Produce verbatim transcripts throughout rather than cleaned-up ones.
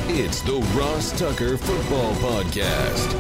It's the Ross Tucker Football Podcast.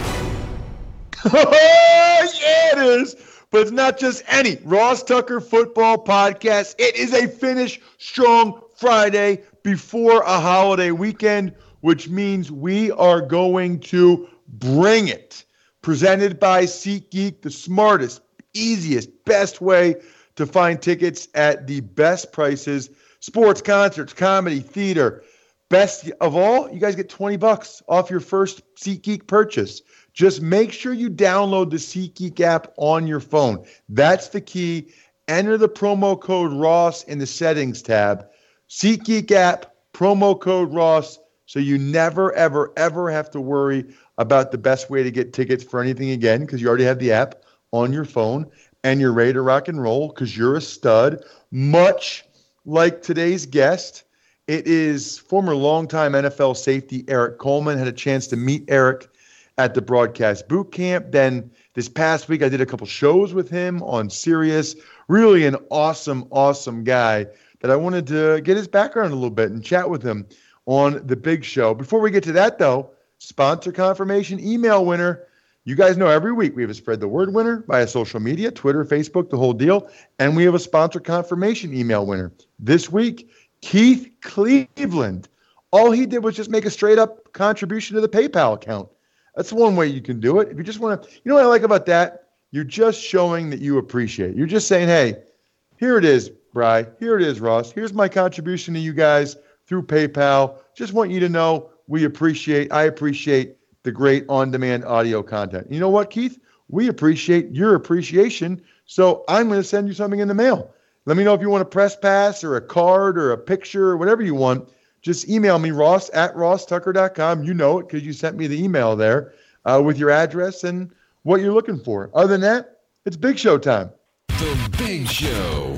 Yeah, it is. But it's not just any Ross Tucker Football Podcast. It is a Finish Strong Friday before a holiday weekend, which means we are going to bring it. Presented by SeatGeek, the smartest, easiest, best way to find tickets at the best prices. Sports, concerts, comedy, theater. Best of all, you guys get twenty bucks off your first SeatGeek purchase. Just make sure you download the SeatGeek app on your phone. That's the key. Enter the promo code Ross in the settings tab. SeatGeek app, promo code Ross, so you never, ever, ever have to worry about the best way to get tickets for anything again, because you already have the app on your phone and you're ready to rock and roll because you're a stud. Much like today's guest, it is former longtime N F L safety Eric Coleman. Had a chance to meet Eric at the broadcast boot camp. Then this past week, I did a couple shows with him on Sirius. Really an awesome, awesome guy that I wanted to get his background a little bit and chat with him on the big show. Before we get to that, though, sponsor confirmation email winner. You guys know every week we have a Spread the Word winner via social media, Twitter, Facebook, the whole deal. And we have a sponsor confirmation email winner. This week, Keith Cleveland. All he did was just make a straight up contribution to the PayPal account. That's one way you can do it. If you just want to, you know what I like about that? You're just showing that you appreciate. You're just saying, hey, here it is, Bri. Here it is, Ross. Here's my contribution to you guys through PayPal. Just want you to know we appreciate, I appreciate the great on-demand audio content. You know what, Keith? We appreciate your appreciation. So I'm going to send you something in the mail. Let me know if you want a press pass or a card or a picture or whatever you want. Just email me, Ross at ross tucker dot com. You know it because you sent me the email there uh, with your address and what you're looking for. Other than that, it's Big Show time. The Big Show.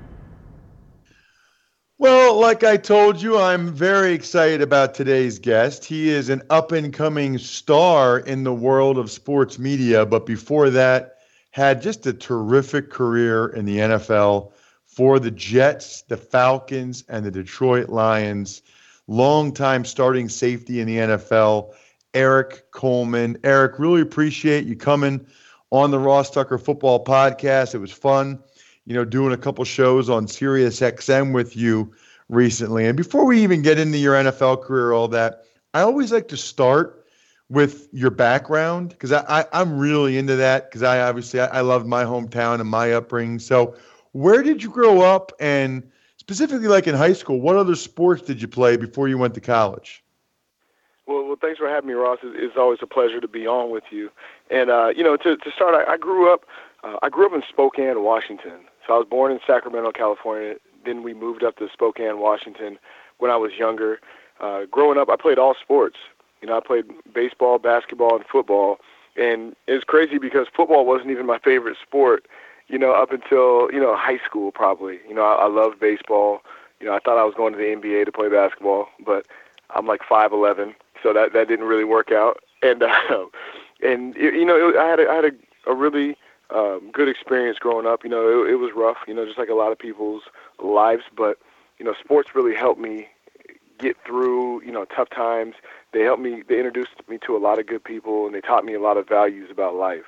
Well, like I told you, I'm very excited about today's guest. He is an up-and-coming star in the world of sports media, but before that, had just a terrific career in the N F L for the Jets, the Falcons, and the Detroit Lions. Longtime starting safety in the N F L, Eric Coleman. Eric, really appreciate you coming on the Ross Tucker Football Podcast. It was fun, you know, doing a couple shows on Sirius X M with you recently. And before we even get into your N F L career, all that, I always like to start with your background because I, I, I'm really into that because I obviously I, I love my hometown and my upbringing. So where did you grow up, and specifically like in high school, what other sports did you play before you went to college? Well, well thanks for having me, Ross. It's, it's always a pleasure to be on with you. And, uh, you know, to, to start, I, I grew up uh, I grew up in Spokane, Washington. So I was born in Sacramento, California. Then we moved up to Spokane, Washington when I was younger. Uh, growing up, I played all sports. You know, I played baseball, basketball, and football. And it was crazy because football wasn't even my favorite sport, you know, up until, you know, high school probably. You know, I, I loved baseball. You know, I thought I was going to the N B A to play basketball, but I'm like five eleven, so that, that didn't really work out. And, uh, and you know, it, I had, a, I had a, a really um, good experience growing up. You know, it, it was rough, you know, just like a lot of people's lives, but, you know, sports really helped me get through, you know, tough times. They helped me, they introduced me to a lot of good people, and they taught me a lot of values about life.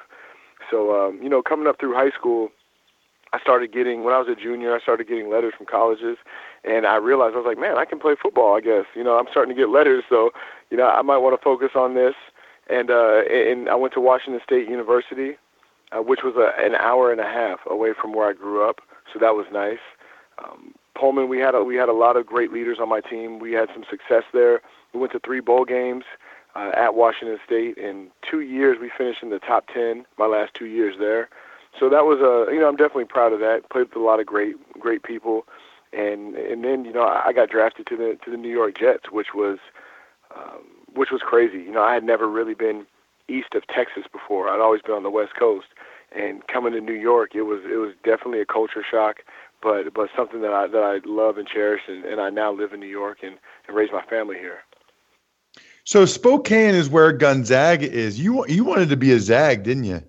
So, um, you know, coming up through high school, I started getting, when I was a junior, I started getting letters from colleges, and I realized, I was like, man, I can play football, I guess. You know, I'm starting to get letters, so, you know, I might want to focus on this. And uh, and I went to Washington State University, uh, which was a, an hour and a half away from where I grew up, so that was nice. Um, Pullman, we had a, we had a lot of great leaders on my team. We had some success there. We went to three bowl games uh, at Washington State. In two years, we finished in the top ten, my last two years there. So that was, a, you know, I'm definitely proud of that. Played with a lot of great great people. And and then, you know, I got drafted to the to the New York Jets, which was um, which was crazy. You know, I had never really been east of Texas before. I'd always been on the West Coast. And coming to New York, it was it was definitely a culture shock, but but something that I that I love and cherish, and, and I now live in New York and, and raise my family here. So Spokane is where Gonzaga is. You you wanted to be a Zag, didn't you?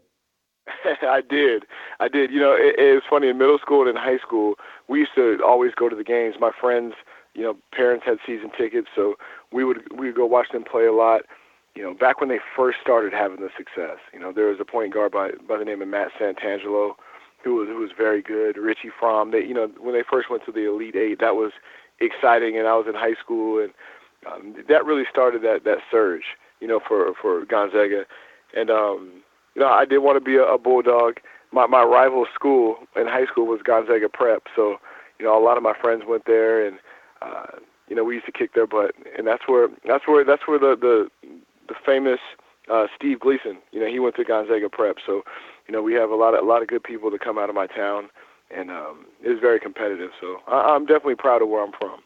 I did. I did. You know, it, it was funny. In middle school and in high school, we used to always go to the games. My friends, you know, parents had season tickets, so we would we would go watch them play a lot. You know, back when they first started having the success. You know, there was a point guard by by the name of Matt Santangelo, who was who was very good. Richie Fromm. They, you know, when they first went to the Elite Eight, that was exciting, and I was in high school, and um, that really started that that surge. You know, for for Gonzaga, and um, you know, I did want to be a, a Bulldog. My my rival school in high school was Gonzaga Prep, so you know, a lot of my friends went there, and uh, you know, we used to kick their butt, and that's where that's where that's where the the the famous uh, Steve Gleason, you know, he went to Gonzaga Prep. So, you know, we have a lot of a lot of good people that come out of my town, and um, it's very competitive. So I, I'm definitely proud of where I'm from.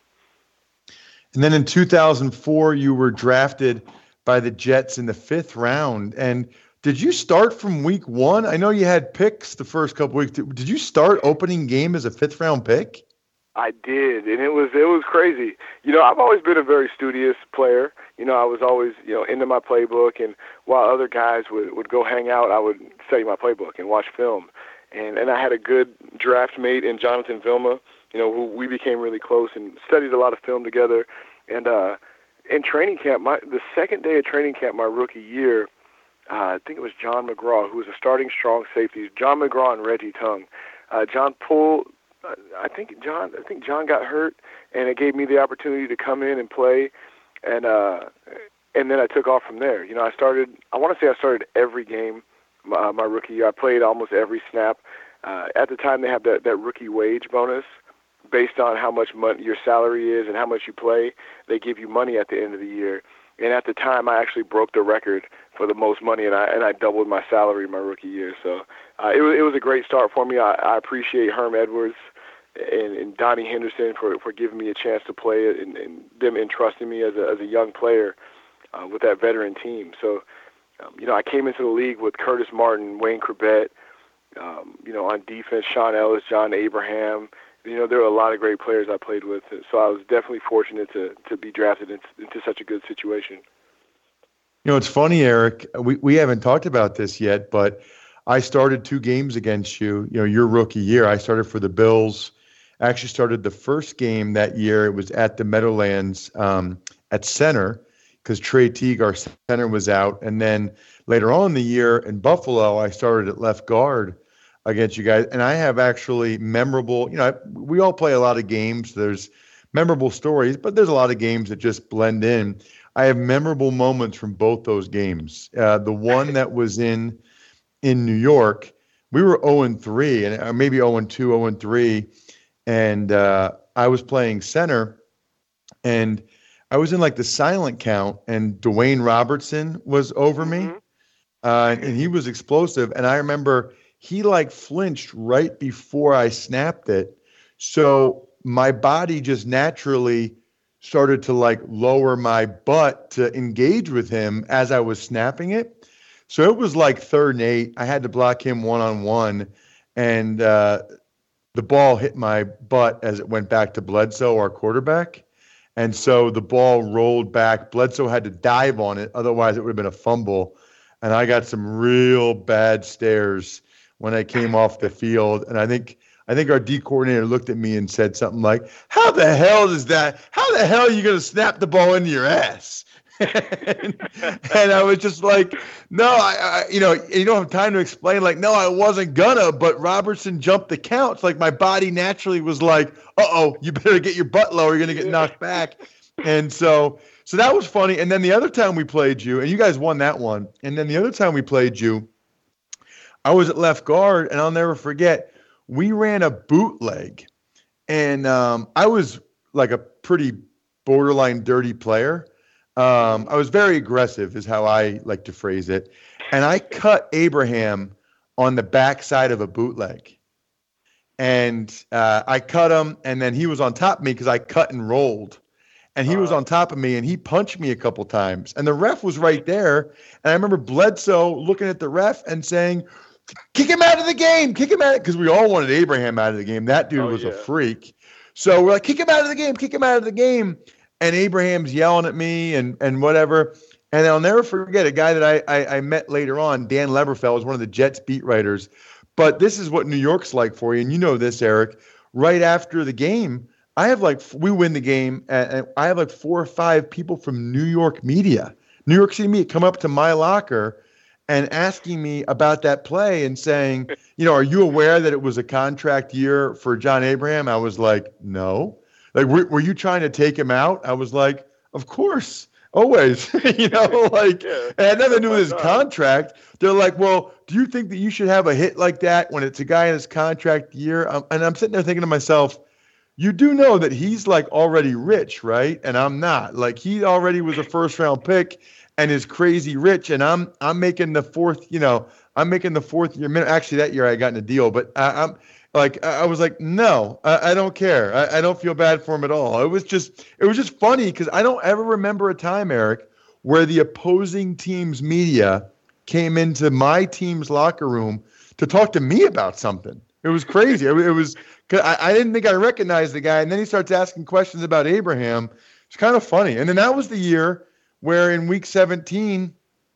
And then in two thousand four, you were drafted by the Jets in the fifth round. And did you start from week one? I know you had picks the first couple weeks. Did you start opening game as a fifth round pick? I did, and it was it was crazy. You know, I've always been a very studious player. You know, I was always, you know, into my playbook, and while other guys would, would go hang out, I would study my playbook and watch film. And and I had a good draft mate in Jonathan Vilma, you know, who we became really close and studied a lot of film together. And uh, in training camp, my the second day of training camp, my rookie year, uh, I think it was John McGraw, who was a starting strong safety. John McGraw and Reggie Tongue. Uh, John pulled. I think John. I think John got hurt, and it gave me the opportunity to come in and play, and uh, and then I took off from there. You know, I started. I want to say I started every game my, my rookie year. I played almost every snap. Uh, at the time, they have that that rookie wage bonus based on how much money your salary is and how much you play. They give you money at the end of the year. And at the time, I actually broke the record for the most money, and I and I doubled my salary my rookie year. So uh, it was it was a great start for me. I, I appreciate Herm Edwards and, and Donnie Henderson for, for giving me a chance to play it, and, and them entrusting me as a as a young player uh, with that veteran team. So um, you know, I came into the league with Curtis Martin, Wayne Corbett, um, you know, on defense, Sean Ellis, John Abraham. You know, there were a lot of great players I played with, so I was definitely fortunate to to be drafted into, into such a good situation. You know, it's funny, Eric. We we haven't talked about this yet, but I started two games against you. You know, your rookie year, I started for the Bills. I actually started the first game that year. It was at the Meadowlands um, at center because Trey Teague, our center, was out. And then later on in the year in Buffalo, I started at left guard against you guys. And I have actually memorable, you know, we all play a lot of games. There's memorable stories, but there's a lot of games that just blend in. I have memorable moments from both those games. Uh, the one that was in in New York, we were oh and three, and uh, maybe oh and two, oh and three, and uh, I was playing center, and I was in like the silent count, and Dwayne Robertson was over me, uh, and he was explosive, and I remember he like flinched right before I snapped it, so my body just naturally started to like lower my butt to engage with him as I was snapping it. So it was like third and eight. I had to block him one-on-one, and uh, the ball hit my butt as it went back to Bledsoe, our quarterback. And so the ball rolled back. Bledsoe had to dive on it. Otherwise, it would have been a fumble. And I got some real bad stares when I came off the field. And I think I think our D coordinator looked at me and said something like, how the hell is that? How the hell are you going to snap the ball into your ass? and, and I was just like, no, I, I, you know, you don't have time to explain. Like, no, I wasn't gonna, but Robertson jumped the count. It's like my body naturally was like, uh-oh, you better get your butt low. You're going to get knocked back. And so, so that was funny. And then the other time we played you, and you guys won that one. And then the other time we played you, I was at left guard, and I'll never forget, we ran a bootleg, and um, I was like a pretty borderline dirty player. Um, I was very aggressive is how I like to phrase it. And I cut Abraham on the backside of a bootleg. And uh, I cut him, and then he was on top of me because I cut and rolled. And he was on top of me, and he punched me a couple times. And the ref was right there. And I remember Bledsoe looking at the ref and saying, kick him out of the game, kick him out, because we all wanted Abraham out of the game. That dude oh, was yeah. a freak. So we're like, kick him out of the game, kick him out of the game. And Abraham's yelling at me and and whatever. And I'll never forget a guy that I, I, I met later on, Dan Leberfeld, was one of the Jets beat writers. But this is what New York's like for you. And you know this, Eric. Right after the game, I have like, we win the game, and, and I have like four or five people from New York media, New York City media, come up to my locker and asking me about that play and saying, you know, are you aware that it was a contract year for John Abraham? I was like, no. Like, were, were you trying to take him out? I was like, of course, always. you know, like, Yeah. and it had nothing to do with his contract. They're like, well, do you think that you should have a hit like that when it's a guy in his contract year? Um, and I'm sitting there thinking to myself, you do know that he's like already rich, right? And I'm not. Like, he already was a first round pick and is crazy rich. And I'm I'm making the fourth, you know, I'm making the fourth year. Actually, that year I got in a deal, but I, I'm like, I was like, no, I, I don't care. I, I don't feel bad for him at all. It was just, it was just funny because I don't ever remember a time, Eric, where the opposing team's media came into my team's locker room to talk to me about something. It was crazy. It, it was, cause I, I didn't think I recognized the guy. And then he starts asking questions about Abraham. It's kind of funny. And then that was the year where in week seventeen,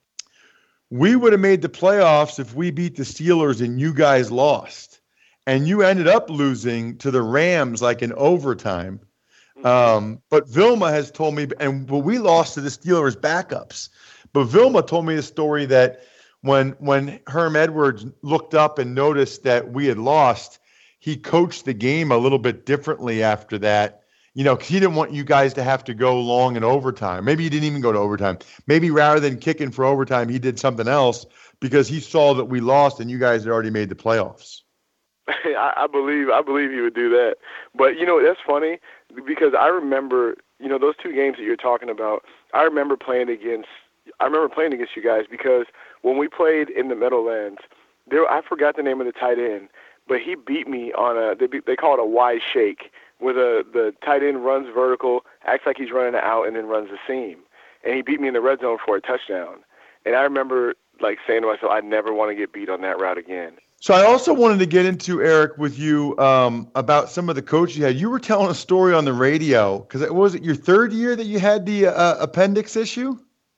we would have made the playoffs if we beat the Steelers and you guys lost. And you ended up losing to the Rams like in overtime. Um, but Vilma has told me, and well, we lost to the Steelers backups. But Vilma told me the story that when when Herm Edwards looked up and noticed that we had lost, he coached the game a little bit differently after that. You know, because he didn't want you guys to have to go long in overtime. Maybe he didn't even go to overtime. Maybe rather than kicking for overtime, he did something else because he saw that we lost and you guys had already made the playoffs. I, I believe I believe he would do that. But, you know, that's funny because I remember, you know, those two games that you're talking about, I remember playing against I remember playing against you guys because when we played in the Meadowlands, there I forgot the name of the tight end, but he beat me on a they, they call it a Y shake, where the, the tight end runs vertical, acts like he's running out, and then runs the seam. And he beat me in the red zone for a touchdown. And I remember like saying to myself, I never want to get beat on that route again. So I also wanted to get into, Eric, with you um, about some of the coaches you had. You were telling a story on the radio because it was it your third year that you had the uh, appendix issue?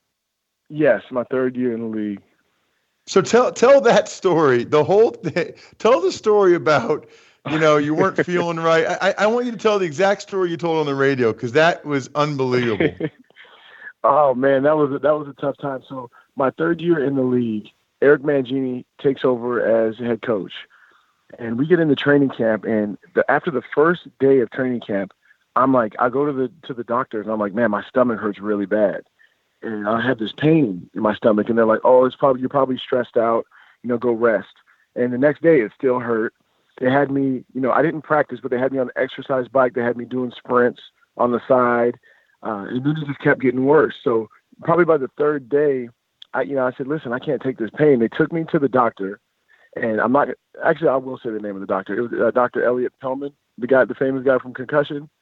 Yes, my third year in the league. So tell tell that story. The whole thing. Tell the story about, you know, you weren't feeling right. I, I want you to tell the exact story you told on the radio because that was unbelievable. Oh man, that was a, that was a tough time. So my third year in the league, Eric Mangini takes over as head coach, and we get into training camp. And the, after the first day of training camp, I'm like, I go to the to the doctors, and I'm like, man, my stomach hurts really bad, and I have this pain in my stomach. And they're like, oh, it's probably you're probably stressed out. You know, go rest. And the next day, it still hurt. They had me, you know, I didn't practice, but they had me on the exercise bike. They had me doing sprints on the side, uh, and then it just kept getting worse. So probably by the third day, I, you know, I said, listen, I can't take this pain. They took me to the doctor, and I'm not actually. I will say the name of the doctor. It was uh, Doctor Elliot Pellman, the guy, the famous guy from Concussion.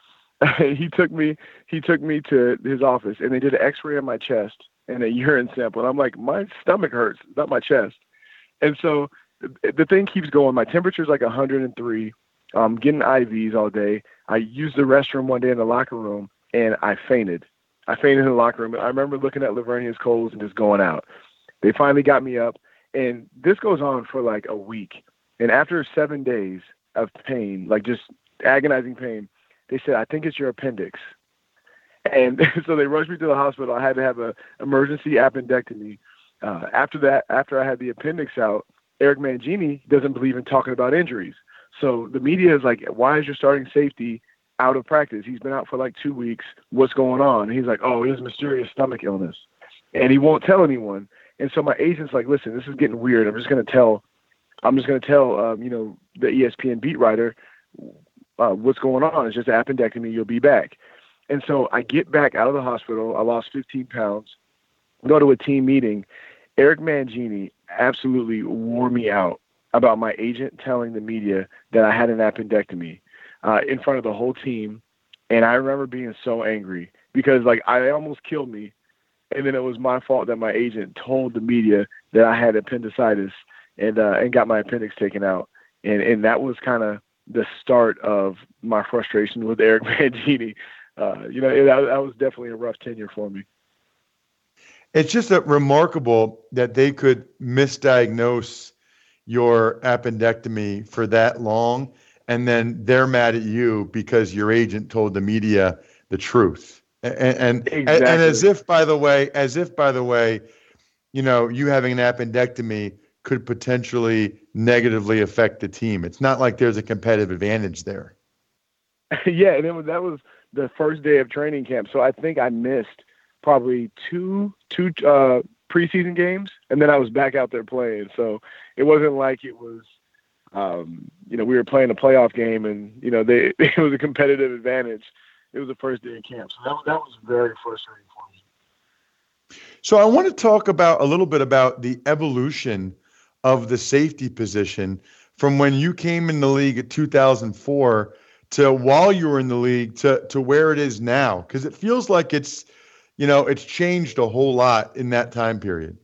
he took me. He took me to his office, and they did an X-ray on my chest and a urine sample. And I'm like, my stomach hurts, not my chest. And so the, the thing keeps going. My temperature's like one hundred three. I'm getting I Vs all day. I used the restroom one day in the locker room, and I fainted. I fainted in the locker room. I remember looking at Lavernius Coles and just going out. They finally got me up, and this goes on for like a week. And after seven days of pain, like just agonizing pain, they said, I think it's your appendix. And so they rushed me to the hospital. I had to have an emergency appendectomy. Uh, after that, after I had the appendix out, Eric Mangini doesn't believe in talking about injuries. So the media is like, why is your starting safety out of practice? He's been out for like two weeks. What's going on? And he's like, oh, he has mysterious stomach illness. And he won't tell anyone. And so my agent's like, listen, this is getting weird. I'm just going to tell, I'm just going to tell, um, you know, the E S P N beat writer uh, what's going on. It's just an appendectomy. You'll be back. And so I get back out of the hospital. I lost fifteen pounds, go to a team meeting. Eric Mangini absolutely wore me out about my agent telling the media that I had an appendectomy. Uh, in front of the whole team. And I remember being so angry because like I almost killed me. And then it was my fault that my agent told the media that I had appendicitis and, uh, and got my appendix taken out. And, and that was kind of the start of my frustration with Eric Mangini. Uh, you know, it, that, that was definitely a rough tenure for me. It's just a remarkable that they could misdiagnose your appendectomy for that long. and then they're mad at you because your agent told the media the truth. And and, exactly. and, and as if, by the way, as if, by the way, you know, you having an appendectomy could potentially negatively affect the team. It's not like there's a competitive advantage there. Yeah, and it was, that was the first day of training camp. So I think I missed probably two two uh, preseason games, and then I was back out there playing. So it wasn't like it was, um, you know, we were playing a playoff game, and you know, they it was a competitive advantage. It was the first day of camp, so that that was very frustrating for me. So I want to talk about a little bit about the evolution of the safety position from when you came in the league at two thousand four to while you were in the league to to where it is now, because it feels like it's, you know, it's changed a whole lot in that time period.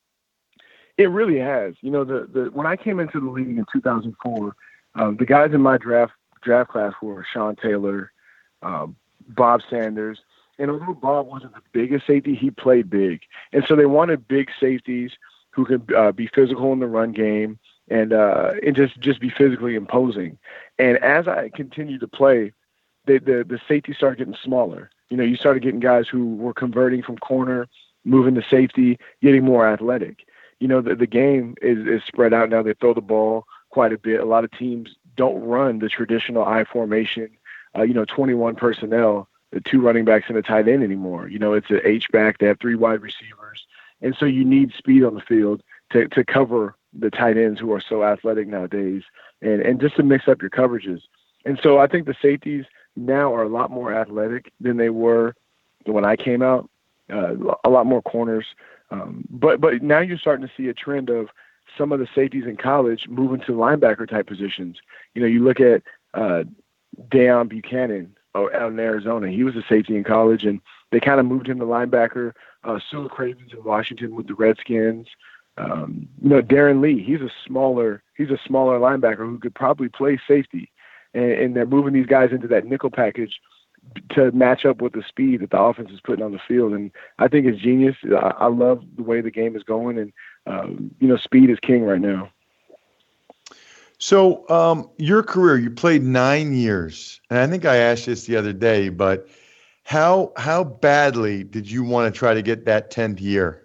It really has. You know, the, the when I came into the league in two thousand four, um, the guys in my draft draft class were Sean Taylor, um, Bob Sanders, and although Bob wasn't the biggest safety, he played big, and so they wanted big safeties who could uh, be physical in the run game and uh, and just just be physically imposing. And as I continued to play, the the, the safety started getting smaller. You know, you started getting guys who were converting from corner, moving to safety, getting more athletic. You know, the, the game is, is spread out now. They throw the ball quite a bit. A lot of teams don't run the traditional I formation, uh, you know, twenty-one personnel, the two running backs and a tight end anymore. You know, it's an H-back. They have three wide receivers. And so you need speed on the field to, to cover the tight ends who are so athletic nowadays, and, and just to mix up your coverages. And so I think the safeties now are a lot more athletic than they were when I came out, uh, a lot more corners. Um, but but now you're starting to see a trend of some of the safeties in college moving to linebacker type positions. You know, you look at uh, Deion Buchanan out in Arizona. He was a safety in college, and they kind of moved him to linebacker. Uh, Sue Cravens in Washington with the Redskins. Um, you know, Darren Lee. He's a smaller he's a smaller linebacker who could probably play safety, and, and they're moving these guys into that nickel package to match up with the speed that the offense is putting on the field. And I think it's genius. I, I love the way the game is going, and um, you know, speed is king right now. So um, your career, you played nine years, and I think I asked this the other day, but how how badly did you want to try to get that tenth year?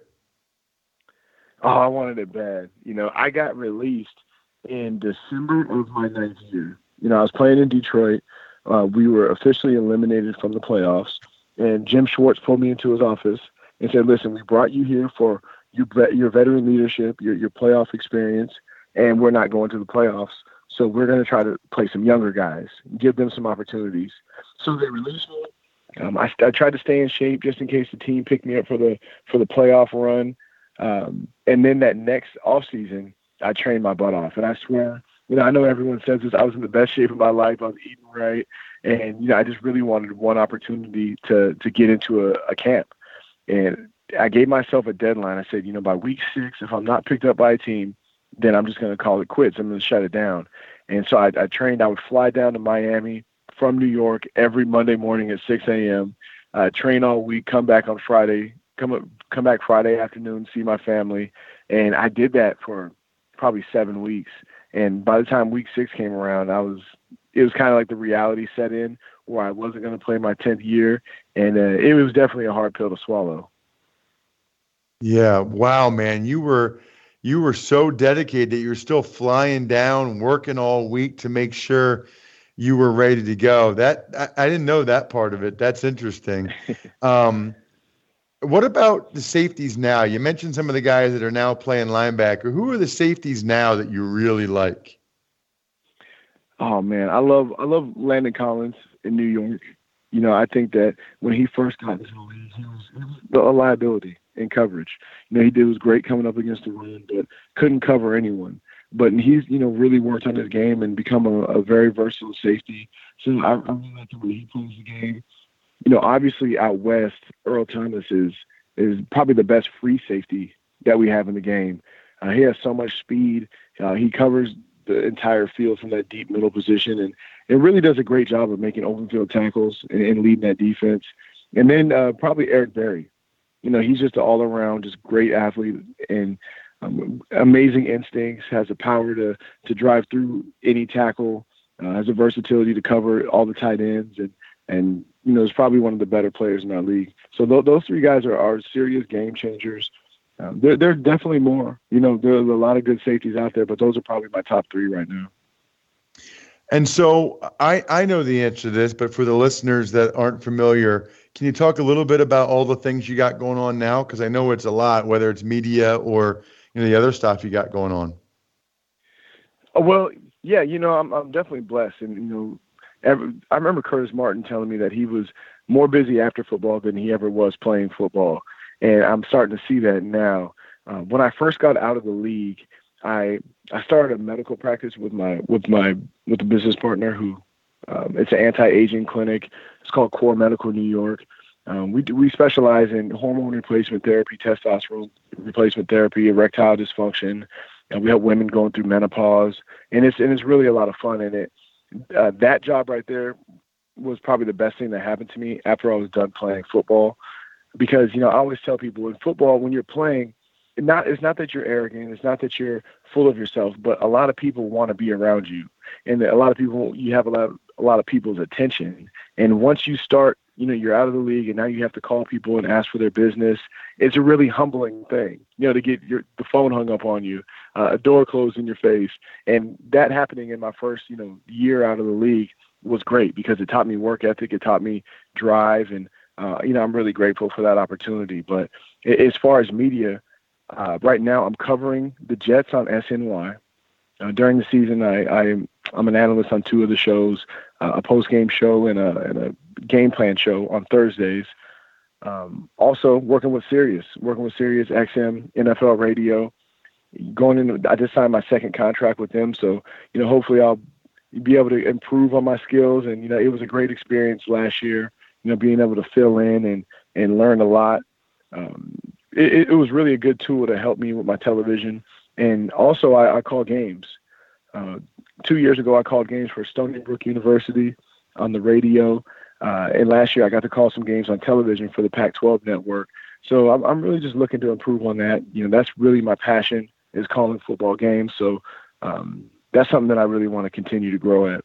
Oh, I wanted it bad. You know, I got released in December of my ninth year. You know, I was playing in Detroit. Uh, we were officially eliminated from the playoffs, and Jim Schwartz pulled me into his office and said, listen, we brought you here for your, your veteran leadership, your, your playoff experience, and we're not going to the playoffs. So we're going to try to play some younger guys, give them some opportunities. So they released me. Um, I, I tried to stay in shape just in case the team picked me up for the for the playoff run. Um, and then that next offseason, I trained my butt off. And I swear, you know, I know everyone says this, I was in the best shape of my life. I was eating right. And, you know, I just really wanted one opportunity to to get into a, a camp. And I gave myself a deadline. I said, you know, by week six, if I'm not picked up by a team, then I'm just going to call it quits. I'm going to shut it down. And so I, I trained. I would fly down to Miami from New York every Monday morning at six a.m., uh, train all week, come back on Friday, come up, come back Friday afternoon, see my family. And I did that for probably seven weeks. And by the time week six came around, I was, it was kind of like the reality set in where I wasn't going to play my tenth year. And uh, it was definitely a hard pill to swallow. Yeah. Wow, man. You were, you were so dedicated that you're still flying down, working all week to make sure you were ready to go. That I, I didn't know that part of it. That's interesting. Um, what about the safeties now? You mentioned some of the guys that are now playing linebacker. Who are the safeties now that you really like? Oh man, I love I love Landon Collins in New York. You know, I think that when he first got into the league, he was, he was a liability in coverage. You know, he did was great coming up against the run, but couldn't cover anyone. But he's, you know, really worked on his game and become a, a very versatile safety. So I, I really like the way he plays the game. You know, obviously out west, Earl Thomas is is probably the best free safety that we have in the game. Uh, he has so much speed. Uh, he covers the entire field from that deep middle position, and it really does a great job of making open field tackles and, and leading that defense. And then uh, probably Eric Berry. You know, he's just an all-around, just great athlete and um, amazing instincts, has the power to to drive through any tackle, uh, has the versatility to cover all the tight ends, and, and you know, is probably one of the better players in our league. So th- those three guys are, are serious game changers. Um, there, there are definitely more. You know, there's a lot of good safeties out there, but those are probably my top three right now. And so I, I know the answer to this, but for the listeners that aren't familiar, can you talk a little bit about all the things you got going on now? Because I know it's a lot, whether it's media or you know the other stuff you got going on. Oh, well, yeah, you know, I'm I'm definitely blessed, and you know, every, I remember Curtis Martin telling me that he was more busy after football than he ever was playing football, and I'm starting to see that now. Um, when I first got out of the league, I I started a medical practice with my with my with a business partner who um, it's an anti-aging clinic. It's called Core Medical New York. Um, we do, we specialize in hormone replacement therapy, testosterone replacement therapy, erectile dysfunction, and we help women going through menopause. And it's and it's really a lot of fun. And it uh, that job right there was probably the best thing that happened to me after I was done playing football, because you know I always tell people in football when you're playing. Not, it's not that you're arrogant. It's not that you're full of yourself, but a lot of people want to be around you, and a lot of people, you have a lot, of, a lot of people's attention. And once you start, you know, you're out of the league, and now you have to call people and ask for their business. It's a really humbling thing, you know, to get your the phone hung up on you, uh, a door closed in your face, and that happening in my first, you know, year out of the league was great because it taught me work ethic, it taught me drive, and uh, you know, I'm really grateful for that opportunity. But as far as media. Uh, right now, I'm covering the Jets on S N Y. Uh, during the season, I, I, I'm an analyst on two of the shows, uh, a post-game show and a, and a game plan show on Thursdays. Um, also, working with Sirius, working with Sirius X M, N F L Radio. Going into, I just signed my second contract with them, so you know, hopefully, I'll be able to improve on my skills. And you know, it was a great experience last year. You know, being able to fill in and and learn a lot. Um, It, it was really a good tool to help me with my television. And also I, I call games. Uh, two years ago, I called games for Stony Brook University on the radio. Uh, and last year I got to call some games on television for the Pac twelve network. So I'm, I'm really just looking to improve on that. You know, that's really my passion is calling football games. So um, that's something that I really want to continue to grow at.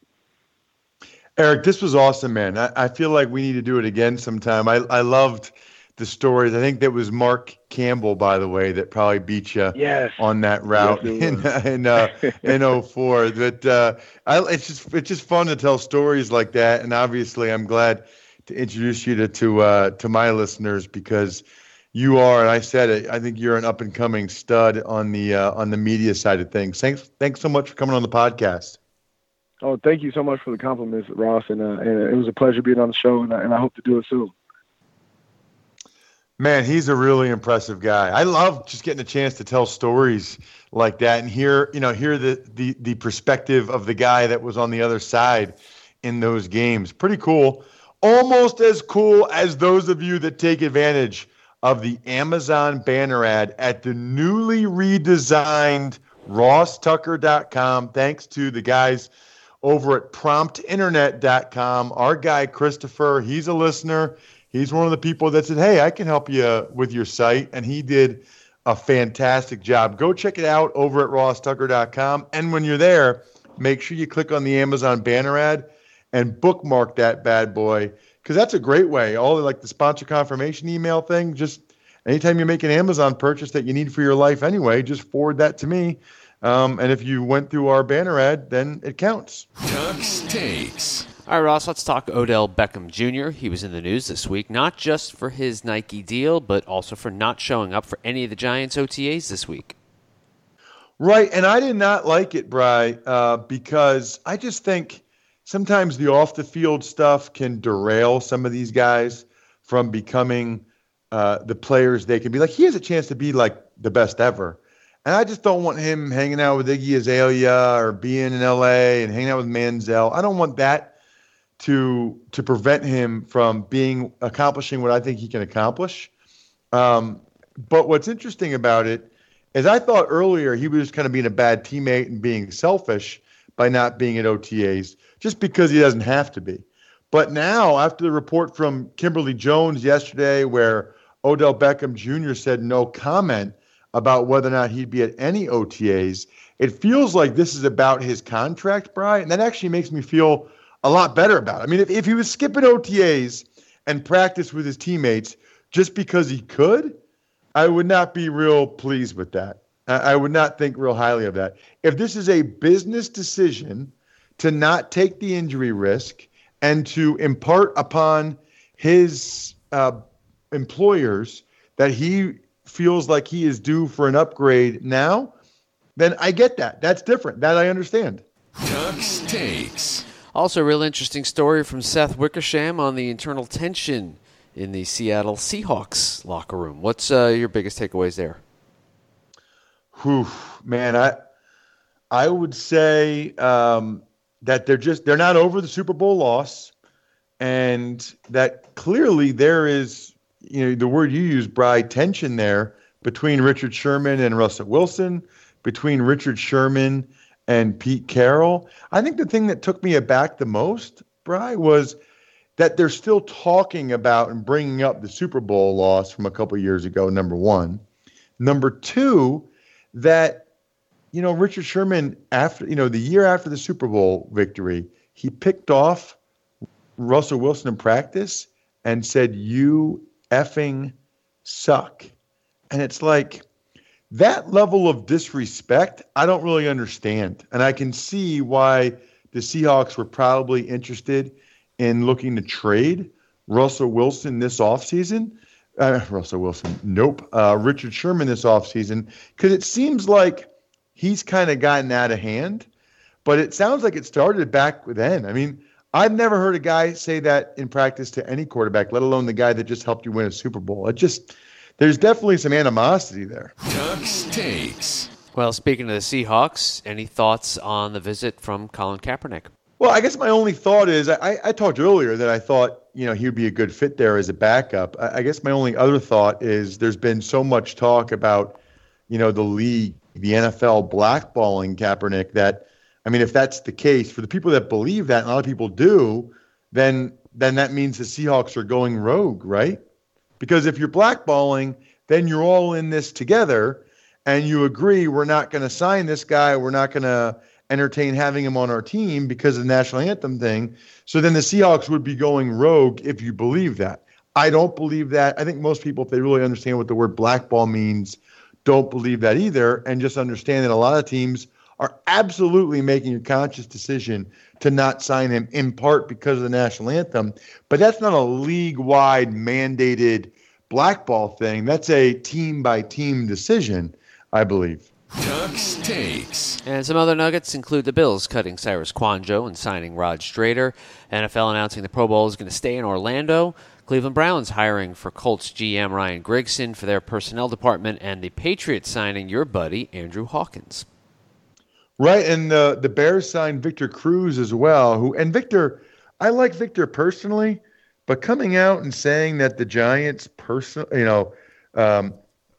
Eric, this was awesome, man. I, I feel like we need to do it again sometime. I, I loved the stories. I think that was Mark Campbell, by the way, that probably beat you yes. on that route yes, in in uh, in oh four. But uh, I, it's just it's just fun to tell stories like that. And obviously, I'm glad to introduce you to to, uh, to my listeners because you are, and I said it, I think you're an up and coming stud on the uh, on the media side of things. Thanks thanks so much for coming on the podcast. Oh, thank you so much for the compliments, Ross, and, uh, and it was a pleasure being on the show, and I, and I hope to do it soon. Man, he's a really impressive guy. I love just getting a chance to tell stories like that and hear, you know, hear the the the perspective of the guy that was on the other side in those games. Pretty cool. Almost as cool as those of you that take advantage of the Amazon banner ad at the newly redesigned ross tucker dot com. Thanks to the guys over at prompt internet dot com. Our guy, Christopher, he's a listener. He's one of the people that said, hey, I can help you with your site. And he did a fantastic job. Go check it out over at ross tucker dot com. And when you're there, make sure you click on the Amazon banner ad and bookmark that bad boy, because that's a great way. All the, like the sponsor confirmation email thing, just anytime you make an Amazon purchase that you need for your life anyway, just forward that to me. Um, and if you went through our banner ad, then it counts. Tux Takes. All right, Ross, let's talk Odell Beckham Junior He was in the news this week, not just for his Nike deal, but also for not showing up for any of the Giants' O T As this week. Right, and I did not like it, Bri, uh, because I just think sometimes the off-the-field stuff can derail some of these guys from becoming uh, the players they can be. Like, he has a chance to be, like, the best ever. And I just don't want him hanging out with Iggy Azalea or being in L A and hanging out with Manziel. I don't want that to to prevent him from being accomplishing what I think he can accomplish. Um, but what's interesting about it is I thought earlier he was just kind of being a bad teammate and being selfish by not being at O T As just because he doesn't have to be. But now, after the report from Kimberly Jones yesterday where Odell Beckham Junior said no comment about whether or not he'd be at any O T As, it feels like this is about his contract, Brian, and that actually makes me feel a lot better about it. I mean, if, if he was skipping O T As and practice with his teammates just because he could, I would not be real pleased with that. I, I would not think real highly of that. If this is a business decision to not take the injury risk and to impart upon his uh, employers that he feels like he is due for an upgrade now, then I get that. That's different. That I understand. Ducks takes. Also, a real interesting story from Seth Wickersham on the internal tension in the Seattle Seahawks locker room. What's uh, your biggest takeaways there? Whew, man, I I would say um, that they're just they're not over the Super Bowl loss, and that clearly there is, you know, the word you use, Bri, tension there between Richard Sherman and Russell Wilson, between Richard Sherman and Pete Carroll. I think the thing that took me aback the most, Bri, was that they're still talking about and bringing up the Super Bowl loss from a couple years ago, number one. Number two, that, you know, Richard Sherman, after, you know, the year after the Super Bowl victory, he picked off Russell Wilson in practice and said, "You effing suck." And it's like, that level of disrespect, I don't really understand. And I can see why the Seahawks were probably interested in looking to trade Russell Wilson this offseason. Uh, Russell Wilson, nope. Uh, Richard Sherman this offseason, because it seems like he's kind of gotten out of hand. But it sounds like it started back then. I mean, I've never heard a guy say that in practice to any quarterback, let alone the guy that just helped you win a Super Bowl. It just, there's definitely some animosity there. Ducks takes. Well, speaking of the Seahawks, any thoughts on the visit from Colin Kaepernick? Well, I guess my only thought is, I, I talked earlier that I thought, you know, he would be a good fit there as a backup. I, I guess my only other thought is there's been so much talk about, you know, the league, the N F L blackballing Kaepernick that, I mean, if that's the case, for the people that believe that, and a lot of people do, then then that means the Seahawks are going rogue, right? Because if you're blackballing, then you're all in this together, and you agree we're not going to sign this guy, we're not going to entertain having him on our team because of the national anthem thing. So then the Seahawks would be going rogue if you believe that. I don't believe that. I think most people, if they really understand what the word blackball means, don't believe that either, and just understand that a lot of teams are absolutely making a conscious decision to not sign him, in part because of the national anthem. But that's not a league-wide mandated blackball thing. That's a team-by-team decision, I believe. Ducks takes. And some other nuggets include the Bills cutting Cyrus Kouandjio and signing Rod Strader. N F L announcing the Pro Bowl is going to stay in Orlando. Cleveland Browns hiring for Colts G M Ryan Grigson for their personnel department. And the Patriots signing your buddy Andrew Hawkins. Right, and the, the Bears signed Victor Cruz as well. Who and Victor, I like Victor personally, but coming out and saying that the Giants, person, you know, um,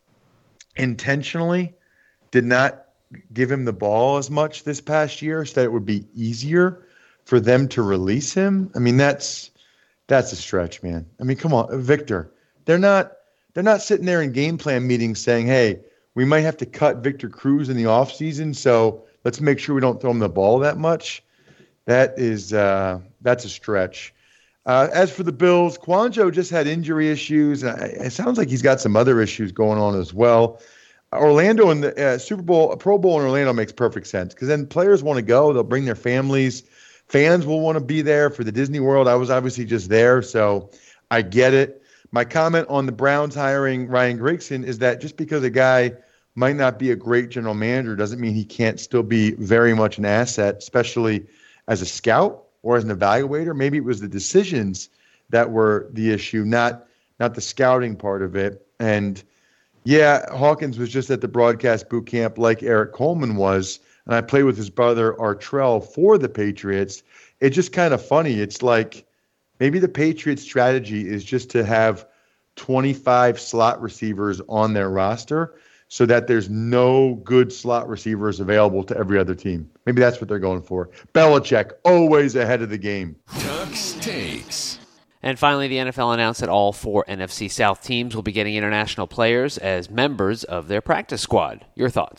intentionally did not give him the ball as much this past year, so that it would be easier for them to release him. I mean, that's that's a stretch, man. I mean, come on, Victor. They're not they're not sitting there in game plan meetings saying, "Hey, we might have to cut Victor Cruz in the offseason, so let's make sure we don't throw him the ball that much." That is uh, that's a stretch. Uh, as for the Bills, Kouandjio just had injury issues, and it sounds like he's got some other issues going on as well. Orlando and the uh, Super Bowl, a Pro Bowl in Orlando makes perfect sense because then players want to go. They'll bring their families. Fans will want to be there for the Disney World. I was obviously just there, so I get it. My comment on the Browns hiring Ryan Grigson is that just because a guy might not be a great general manager doesn't mean he can't still be very much an asset, especially as a scout or as an evaluator. Maybe it was the decisions that were the issue, not not the scouting part of it. And yeah, Hawkins was just at the broadcast boot camp like Eric Coleman was, and I played with his brother Artrell for the Patriots. It's just kind of funny. It's like maybe the Patriots' strategy is just to have twenty-five slot receivers on their roster so that there's no good slot receivers available to every other team. Maybe that's what they're going for. Belichick, always ahead of the game. Ducks takes. And finally, the N F L announced that all four N F C South teams will be getting international players as members of their practice squad. Your thoughts?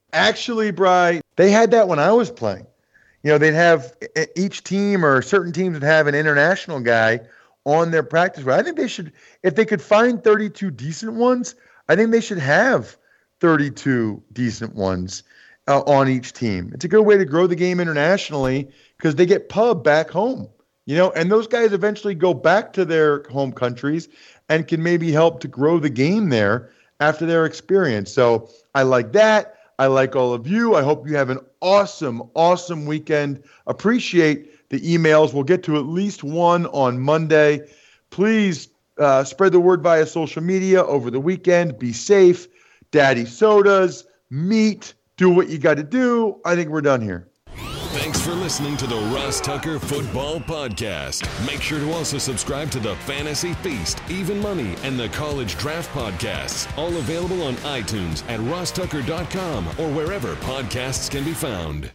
Actually, Bri, they had that when I was playing. You know, they'd have each team or certain teams would have an international guy on their practice squad. I think they should, if they could find thirty-two decent ones, I think they should have thirty-two decent ones uh, on each team. It's a good way to grow the game internationally because they get pub back home, you know, and those guys eventually go back to their home countries and can maybe help to grow the game there after their experience. So I like that. I like all of you. I hope you have an awesome, awesome weekend. Appreciate the emails. We'll get to at least one on Monday. Please uh, spread the word via social media over the weekend. Be safe. Daddy sodas, meat, do what you got to do. I think we're done here. Thanks for listening to the Ross Tucker Football Podcast. Make sure to also subscribe to the Fantasy Feast, Even Money, and the College Draft Podcasts, all available on iTunes at ross tucker dot com or wherever podcasts can be found.